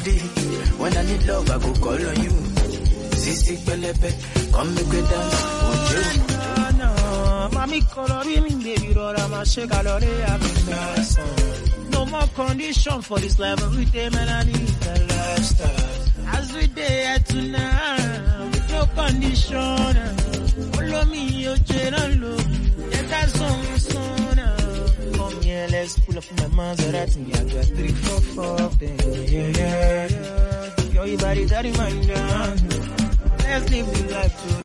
body. When I need love, I go call on you. Sisi Pelepe, come make we dance. No, mami color me, baby, I'ma shake a lot of no more condition for this life. Every day, man, I need the lifestyle. As we day tonight, with no condition. Follow me, your channel. Let that song. Come here, let's pull up my Maserati. I got 3, 4, 4, yeah. Your body, that reminder. Let's live the life too.